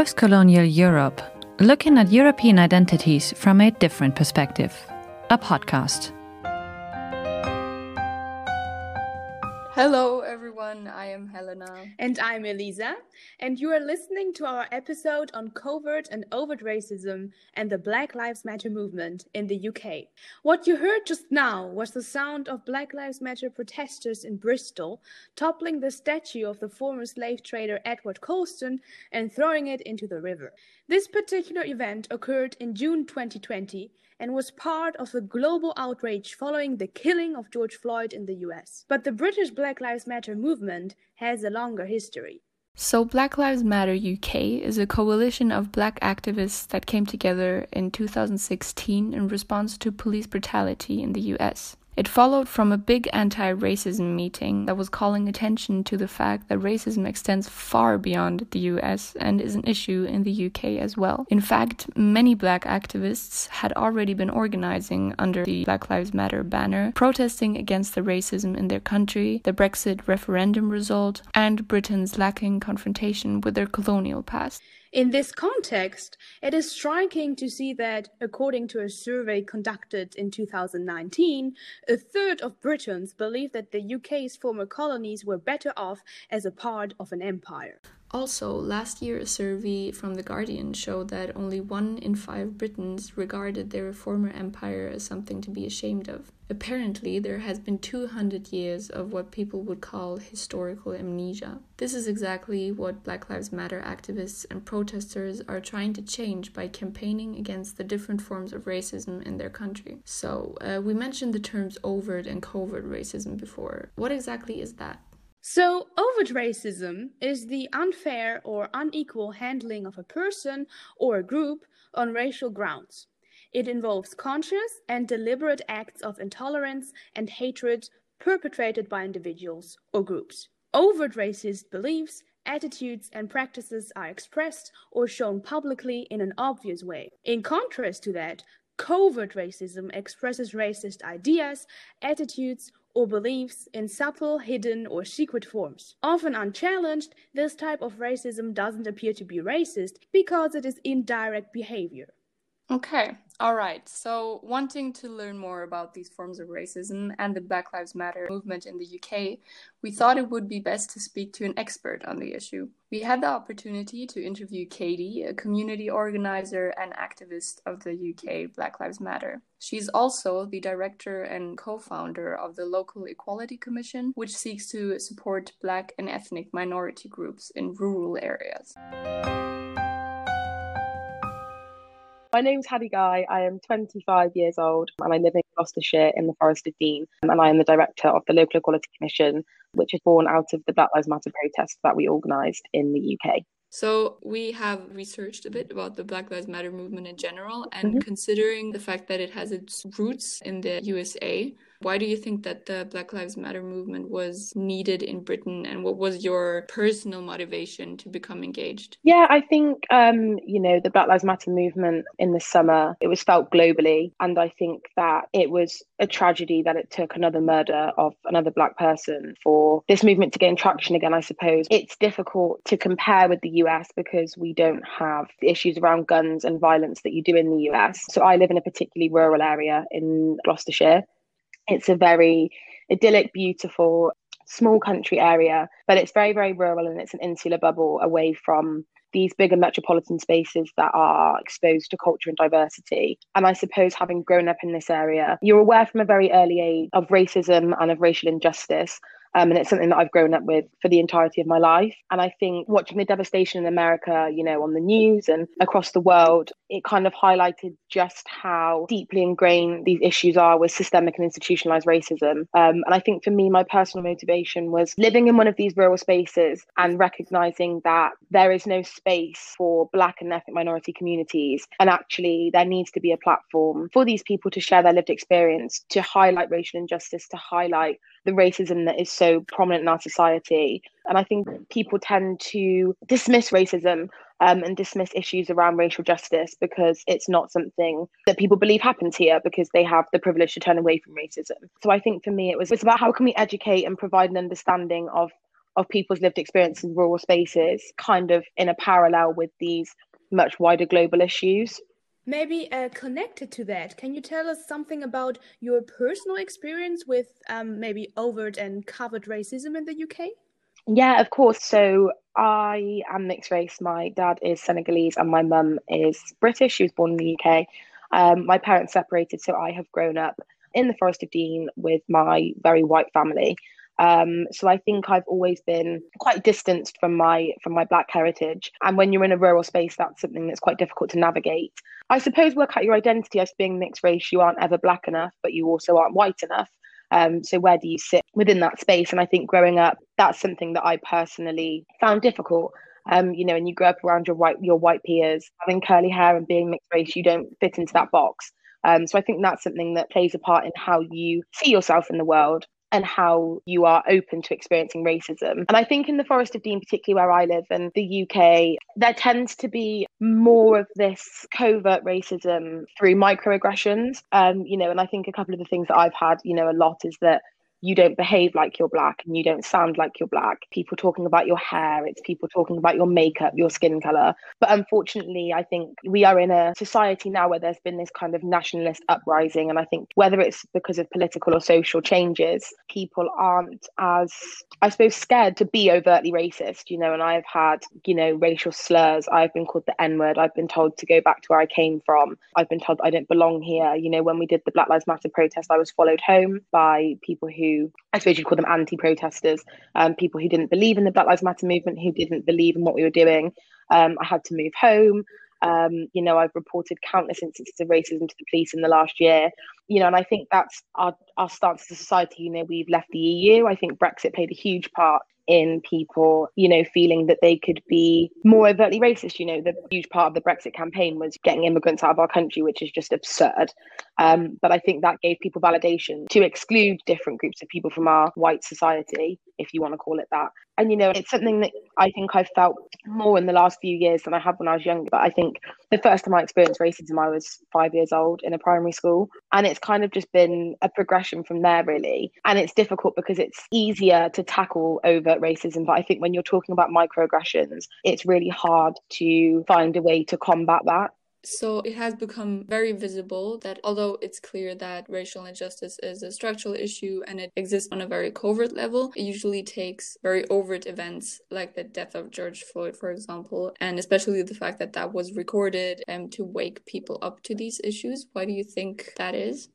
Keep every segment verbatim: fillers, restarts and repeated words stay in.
Post-colonial Europe, looking at European identities from a different perspective. A podcast. Hello everyone, I am Helena. And I'm Elisa, and you are listening to our episode on covert and overt racism and the Black Lives Matter movement in the U K. What you heard just now was the sound of Black Lives Matter protesters in Bristol toppling the statue of the former slave trader Edward Colston and throwing it into the river. This particular event occurred in June twenty twenty and was part of a global outrage following the killing of George Floyd in the U S. But the British Black Lives Matter movement has a longer history. So Black Lives Matter U K is a coalition of black activists that came together in two thousand sixteen in response to police brutality in the U S. It followed from a big anti-racism meeting that was calling attention to the fact that racism extends far beyond the U S and is an issue in the U K as well. In fact, many black activists had already been organizing under the Black Lives Matter banner, protesting against the racism in their country, the Brexit referendum result, and Britain's lacking confrontation with their colonial past. In this context, it is striking to see that, according to a survey conducted in two thousand nineteen, a third of Britons believe that the U K's former colonies were better off as a part of an empire. Also, last year a survey from The Guardian showed that only one in five Britons regarded their former empire as something to be ashamed of. Apparently, there has been two hundred years of what people would call historical amnesia. This is exactly what Black Lives Matter activists and protesters are trying to change by campaigning against the different forms of racism in their country. So, uh, we mentioned the terms overt and covert racism before. What exactly is that? So, overt racism is the unfair or unequal handling of a person or a group on racial grounds. It involves conscious and deliberate acts of intolerance and hatred perpetrated by individuals or groups. Overt racist beliefs, attitudes, and practices are expressed or shown publicly in an obvious way. In contrast to that, covert racism expresses racist ideas, attitudes, or beliefs in subtle, hidden, or secret forms. Often unchallenged, this type of racism doesn't appear to be racist because it is indirect behavior. Okay, all right. So, wanting to learn more about these forms of racism and the Black Lives Matter movement in the U K, we thought it would be best to speak to an expert on the issue. We had the opportunity to interview Katie, a community organizer and activist of the U K Black Lives Matter. She's also the director and co-founder of the Local Equality Commission, which seeks to support Black and ethnic minority groups in rural areas. My name's Hattie Guy. I am twenty-five years old and I live in Gloucestershire in the Forest of Dean. And I am the director of the Local Equality Commission, which is born out of the Black Lives Matter protests that we organised in the U K. So we have researched a bit about the Black Lives Matter movement in general, and Mm-hmm. considering the fact that it has its roots in the U S A, why do you think that the Black Lives Matter movement was needed in Britain, and what was your personal motivation to become engaged? Yeah, I think, um, you know, the Black Lives Matter movement in the summer, it was felt globally. And I think that it was a tragedy that it took another murder of another Black person for this movement to gain traction again, I suppose. It's difficult to compare with the U S because we don't have the issues around guns and violence that you do in the U S. So I live in a particularly rural area in Gloucestershire. It's a very idyllic, beautiful, small country area, but it's very, very rural and it's an insular bubble away from these bigger metropolitan spaces that are exposed to culture and diversity. And I suppose having grown up in this area, you're aware from a very early age of racism and of racial injustice. Um, and it's something that I've grown up with for the entirety of my life. And I think watching the devastation in America, you know, on the news and across the world, it kind of highlighted just how deeply ingrained these issues are with systemic and institutionalized racism. Um, and I think for me, my personal motivation was living in one of these rural spaces and recognizing that there is no space for Black and ethnic minority communities. And actually, there needs to be a platform for these people to share their lived experience, to highlight racial injustice, to highlight the racism that is so prominent in our society. And I think people tend to dismiss racism um, and dismiss issues around racial justice because it's not something that people believe happens here because they have the privilege to turn away from racism. So I think for me, it was, it was about how can we educate and provide an understanding of of people's lived experience in rural spaces, kind of in a parallel with these much wider global issues. Maybe uh, connected to that, can you tell us something about your personal experience with um, maybe overt and covert racism in the U K? Yeah, of course. So I am mixed race. My dad is Senegalese and my mum is British. She was born in the U K. Um, my parents separated, so I have grown up in the Forest of Dean with my very white family. Um, so I think I've always been quite distanced from my from my Black heritage. And when you're in a rural space, that's something that's quite difficult to navigate. I suppose work out your identity as being mixed race. You aren't ever Black enough, but you also aren't white enough. Um, so where do you sit within that space? And I think growing up, that's something that I personally found difficult. Um, you know, and you grow up around your white your white peers, having curly hair and being mixed race, you don't fit into that box. Um, so I think that's something that plays a part in how you see yourself in the world and how you are open to experiencing racism. And I think in the Forest of Dean, particularly where I live and the U K, there tends to be more of this covert racism through microaggressions. Um, you know, and I think a couple of the things that I've had, you know, a lot is that you don't behave like you're Black and you don't sound like you're Black. People talking about your hair, it's people talking about your makeup, your skin colour. But unfortunately, I think we are in a society now where there's been this kind of nationalist uprising. And I think whether it's because of political or social changes, people aren't as, I suppose, scared to be overtly racist, you know, and I've had, you know, racial slurs. I've been called the N-word. I've been told to go back to where I came from. I've been told I don't belong here. You know, when we did the Black Lives Matter protest, I was followed home by people who I suppose you'd call them anti-protesters, um, people who didn't believe in the Black Lives Matter movement, who didn't believe in what we were doing. Um, I had to move home. Um, you know, I've reported countless instances of racism to the police in the last year. You know, and I think that's our, our stance as a society. You know, we've left the E U. I think Brexit played a huge part in people, you know, feeling that they could be more overtly racist. You know, the huge part of the Brexit campaign was getting immigrants out of our country, which is just absurd. Um, but I think that gave people validation to exclude different groups of people from our white society, if you want to call it that. And, you know, it's something that I think I've felt more in the last few years than I had when I was younger. But I think the first time I experienced racism, I was five years old in a primary school. And it's kind of just been a progression from there, really. And it's difficult because it's easier to tackle overt racism. But I think when you're talking about microaggressions, it's really hard to find a way to combat that. So it has become very visible that although it's clear that racial injustice is a structural issue and it exists on a very covert level, it usually takes very overt events like the death of George Floyd, for example, and especially the fact that that was recorded um, to wake people up to these issues. Why do you think that is?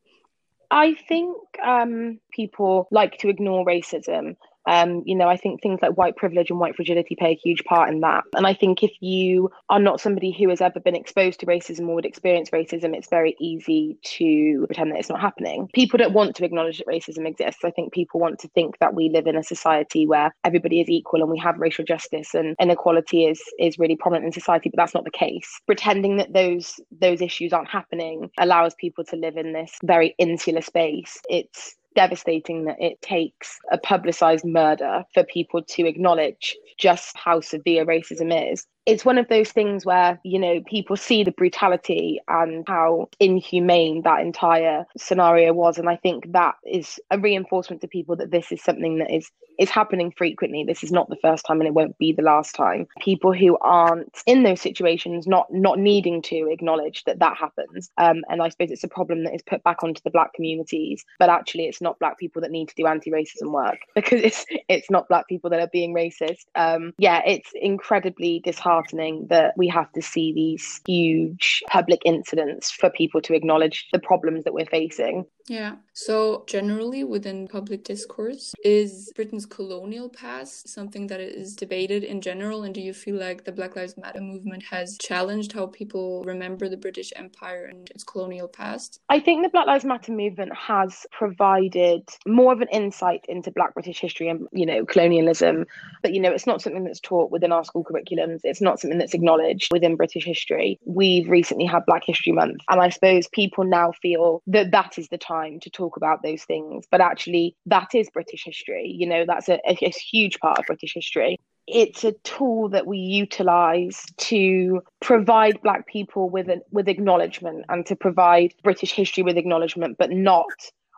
I think um, people like to ignore racism. Um, you know, I think things like white privilege and white fragility play a huge part in that. And I think if you are not somebody who has ever been exposed to racism or would experience racism, it's very easy to pretend that it's not happening. People don't want to acknowledge that racism exists. I think people want to think that we live in a society where everybody is equal and we have racial justice and inequality is is really prominent in society, but that's not the case. Pretending that those those issues aren't happening allows people to live in this very insular space. It's devastating that it takes a publicised murder for people to acknowledge just how severe racism is. It's one of those things where, you know, people see the brutality and how inhumane that entire scenario was. And I think that is a reinforcement to people that this is something that is is happening frequently. This is not the first time and it won't be the last time. People who aren't in those situations, not not needing to acknowledge that that happens. Um, and I suppose it's a problem that is put back onto the Black communities. But actually, it's not Black people that need to do anti-racism work because it's it's not Black people that are being racist. Um, yeah, it's incredibly disheartening that we have to see these huge public incidents for people to acknowledge the problems that we're facing. Yeah. So generally within public discourse, is Britain's colonial past something that is debated in general? And do you feel like the Black Lives Matter movement has challenged how people remember the British Empire and its colonial past? I think the Black Lives Matter movement has provided more of an insight into Black British history and, you know, colonialism. But, you know, it's not something that's taught within our school curriculums. It's not something that's acknowledged within British history. We've recently had Black History Month, and I suppose people now feel that that is the time to talk about those things. But actually, that is British history. You know, that's a, a, a huge part of British history. It's a tool that we utilise to provide Black people with, a, with acknowledgement and to provide British history with acknowledgement, but not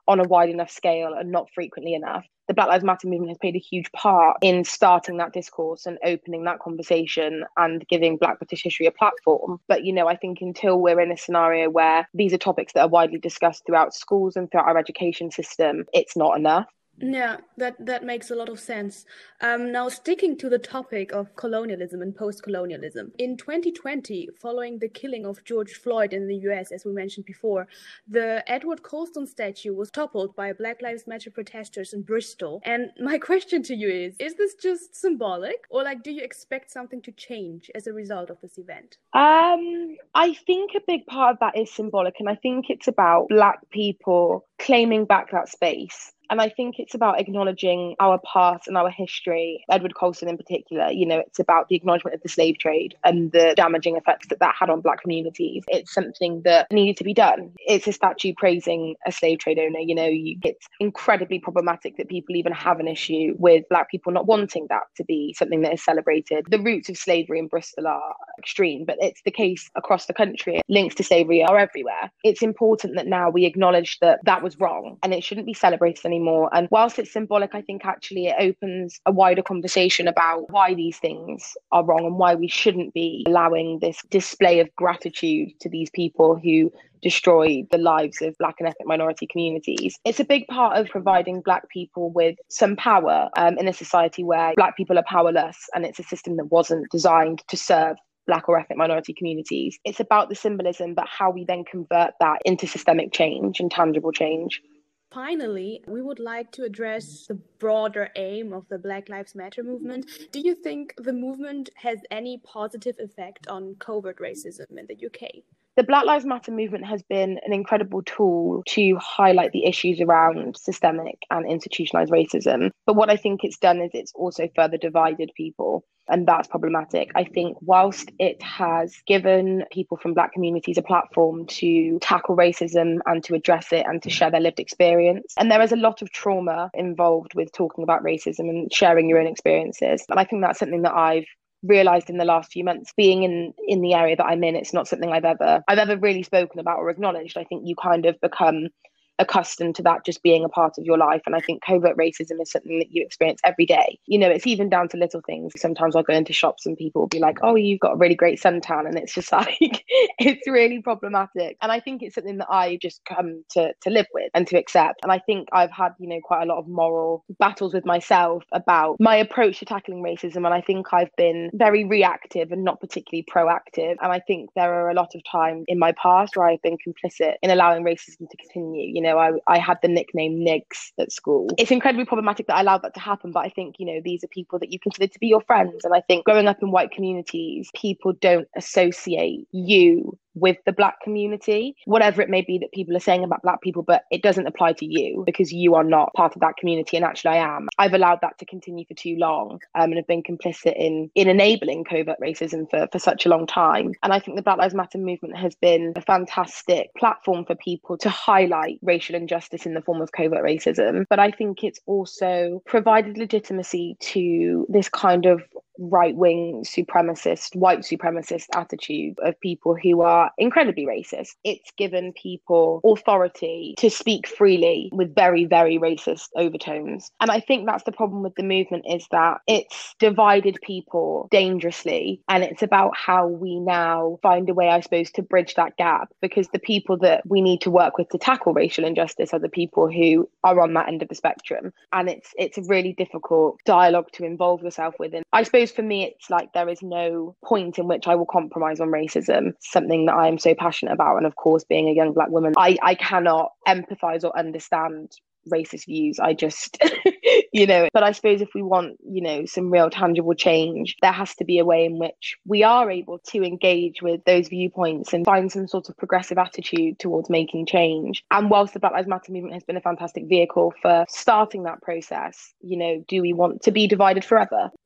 on a wide enough scale and not frequently enough. The Black Lives Matter movement has played a huge part in starting that discourse and opening that conversation and giving Black British history a platform. But, you know, I think until we're in a scenario where these are topics that are widely discussed throughout schools and throughout our education system, it's not enough. Yeah, that, that makes a lot of sense. Um, now, sticking to the topic of colonialism and post-colonialism, in twenty twenty, following the killing of George Floyd in the U S, as we mentioned before, the Edward Colston statue was toppled by Black Lives Matter protesters in Bristol. And my question to you is, is this just symbolic? Or, like, do you expect something to change as a result of this event? Um, I think a big part of that is symbolic, and I think it's about Black people claiming back that space. And I think it's about acknowledging our past and our history. Edward Colston in particular, you know, it's about the acknowledgement of the slave trade and the damaging effects that that had on Black communities. It's something that needed to be done. It's a statue praising a slave trade owner. You know, you, it's incredibly problematic that people even have an issue with Black people not wanting that to be something that is celebrated. The roots of slavery in Bristol are extreme, but it's the case across the country. Links to slavery are everywhere. It's important that now we acknowledge that that was wrong and it shouldn't be celebrated anymore. Anymore. And whilst it's symbolic, I think actually it opens a wider conversation about why these things are wrong and why we shouldn't be allowing this display of gratitude to these people who destroyed the lives of Black and ethnic minority communities. It's a big part of providing Black people with some power um, in a society where Black people are powerless, and it's a system that wasn't designed to serve Black or ethnic minority communities. It's about the symbolism, but how we then convert that into systemic change and tangible change. Finally, we would like to address the broader aim of the Black Lives Matter movement. Do you think the movement has any positive effect on covert racism in the U K? The Black Lives Matter movement has been an incredible tool to highlight the issues around systemic and institutionalized racism. But what I think it's done is it's also further divided people. And that's problematic. I think whilst it has given people from Black communities a platform to tackle racism and to address it and to share their lived experience, and there is a lot of trauma involved with talking about racism and sharing your own experiences. And I think that's something that I've realized in the last few months being in in the area that I'm in. It's not something I've ever I've ever really spoken about or acknowledged. I think you kind of become accustomed to that just being a part of your life. And I think covert racism is something that you experience every day. You know, it's even down to little things. Sometimes I'll go into shops and people will be like, oh, you've got a really great suntan. And it's just like, it's really problematic. And I think it's something that I just come to, to live with and to accept. And I think I've had, you know, quite a lot of moral battles with myself about my approach to tackling racism. And I think I've been very reactive and not particularly proactive. And I think there are a lot of times in my past where I've been complicit in allowing racism to continue. You know, know, I, I had the nickname Niggs at school. It's incredibly problematic that I allowed that to happen, but I think, you know, these are people that you consider to be your friends. And I think growing up in white communities, people don't associate you with the Black community, whatever it may be that people are saying about Black people, but it doesn't apply to you because you are not part of that community. And actually I am. I've allowed that to continue for too long um, and have been complicit in in enabling covert racism for, for such a long time. And I think the Black Lives Matter movement has been a fantastic platform for people to highlight racial injustice in the form of covert racism. But I think it's also provided legitimacy to this kind of right-wing supremacist, white supremacist attitude of people who are incredibly racist. It's given people authority to speak freely with very, very racist overtones. And I think that's the problem with the movement, is that it's divided people dangerously. And it's about how we now find a way, I suppose, to bridge that gap, because the people that we need to work with to tackle racial injustice are the people who are on that end of the spectrum. And it's it's a really difficult dialogue to involve yourself with. And I suppose for me, it's like there is no point in which I will compromise on racism, something that I am so passionate about. And of course, being a young Black woman, I, I cannot empathise or understand racist views. I just, you know, but I suppose if we want, you know, some real tangible change, there has to be a way in which we are able to engage with those viewpoints and find some sort of progressive attitude towards making change. And whilst the Black Lives Matter movement has been a fantastic vehicle for starting that process, you know, do we want to be divided forever?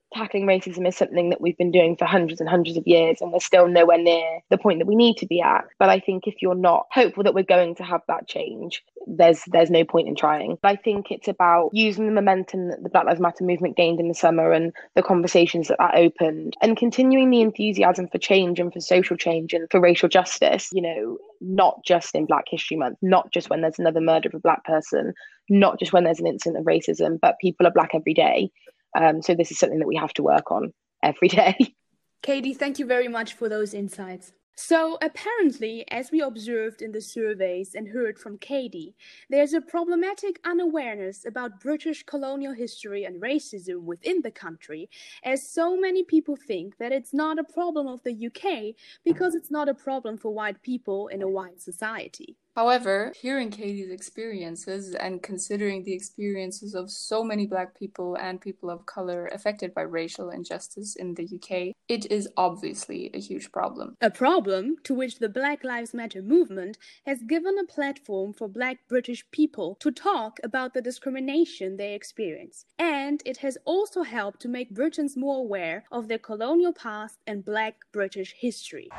tackling racism is something that we've been doing for hundreds and hundreds of years, and we're still nowhere near the point that we need to be at. But I think if you're not hopeful that we're going to have that change, there's there's no point in trying. But I think it's about using the momentum that the Black Lives Matter movement gained in the summer and the conversations that that opened, and continuing the enthusiasm for change and for social change and for racial justice, you know, not just in Black History Month, not just when there's another murder of a Black person, not just when there's an incident of racism, but people are Black every day. Um, so this is something that we have to work on every day. Katie, thank you very much for those insights. So apparently, as we observed in the surveys and heard from Katie, there's a problematic unawareness about British colonial history and racism within the country, as so many people think that it's not a problem of the U K because it's not a problem for white people in a white society. However, hearing Katie's experiences and considering the experiences of so many Black people and people of color affected by racial injustice in the U K, it is obviously a huge problem. A problem to which the Black Lives Matter movement has given a platform for Black British people to talk about the discrimination they experience. And it has also helped to make Britons more aware of their colonial past and Black British history.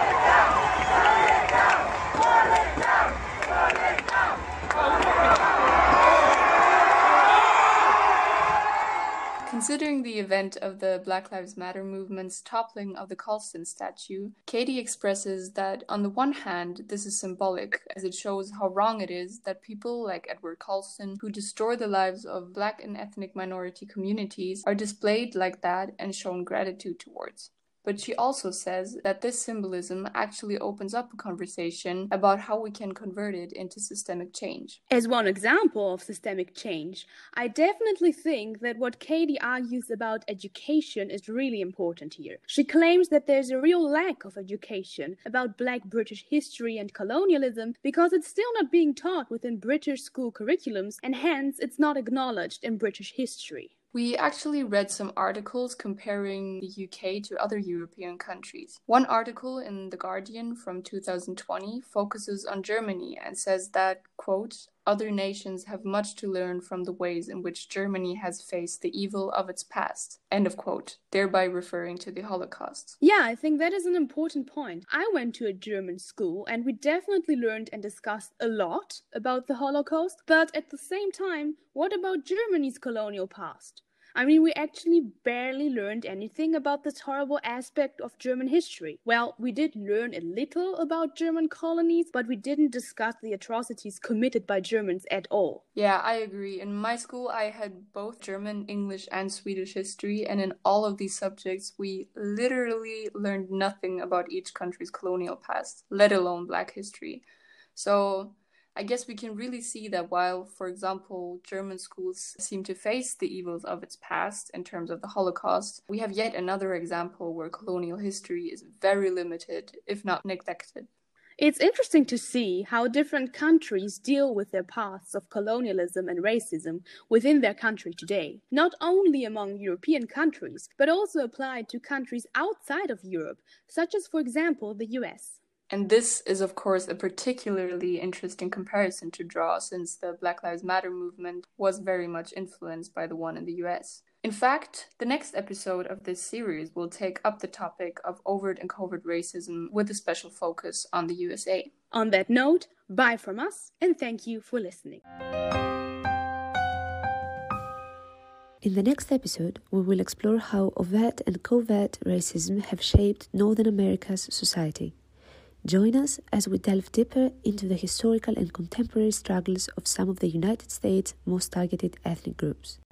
Considering the event of the Black Lives Matter movement's toppling of the Colston statue, Katie expresses that on the one hand, this is symbolic, as it shows how wrong it is that people like Edward Colston, who destroy the lives of Black and ethnic minority communities, are displayed like that and shown gratitude towards. But she also says that this symbolism actually opens up a conversation about how we can convert it into systemic change. As one example of systemic change, I definitely think that what Katie argues about education is really important here. She claims that there's a real lack of education about Black British history and colonialism because it's still not being taught within British school curriculums, and hence it's not acknowledged in British history. We actually read some articles comparing the U K to other European countries. One article in The Guardian from two thousand twenty focuses on Germany and says that, quote, other nations have much to learn from the ways in which Germany has faced the evil of its past, end of quote, thereby referring to the Holocaust. Yeah, I think that is an important point. I went to a German school and we definitely learned and discussed a lot about the Holocaust, but at the same time, what about Germany's colonial past? I mean, we actually barely learned anything about this horrible aspect of German history. Well, we did learn a little about German colonies, but we didn't discuss the atrocities committed by Germans at all. Yeah, I agree. In my school, I had both German, English, and Swedish history, and in all of these subjects, we literally learned nothing about each country's colonial past, let alone Black history. So I guess we can really see that while, for example, German schools seem to face the evils of its past in terms of the Holocaust, we have yet another example where colonial history is very limited, if not neglected. It's interesting to see how different countries deal with their pasts of colonialism and racism within their country today, not only among European countries, but also applied to countries outside of Europe, such as, for example, the U S. And this is, of course, a particularly interesting comparison to draw, since the Black Lives Matter movement was very much influenced by the one in the U S. In fact, the next episode of this series will take up the topic of overt and covert racism with a special focus on the U S A. On that note, bye from us, and thank you for listening. In the next episode, we will explore how overt and covert racism have shaped Northern America's society. Join us as we delve deeper into the historical and contemporary struggles of some of the United States' most targeted ethnic groups.